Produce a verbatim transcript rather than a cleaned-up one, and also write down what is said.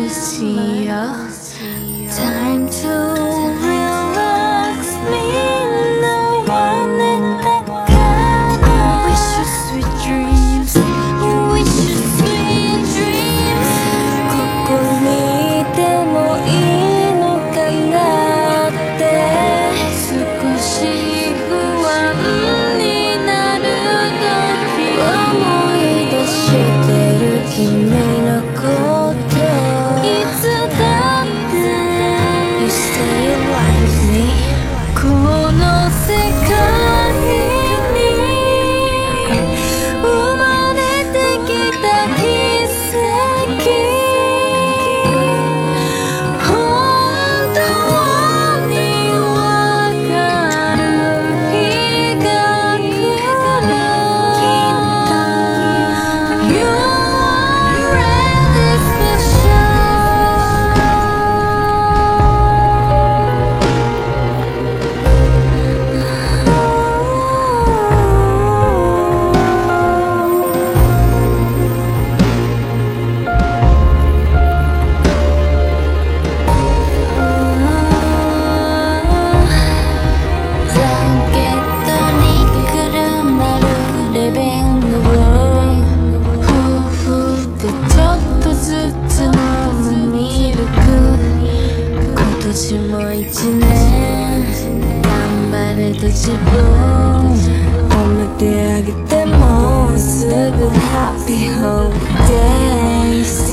see ya. Time to relax me. No one in the car. Wish you sweet dreams. Wish you sweet dreams. ここにいてもいいのかなって少し不安になる時思い出してる君のこといつだって You say you like me この世界に生まれてきた奇跡本当にわかる日が来るきっと You're really specialジャケットにくるまるリビングを夫婦でちょっとずつ飲むミルク今年も一年頑張れと自分褒めてあげてもうすぐ Happy Holidays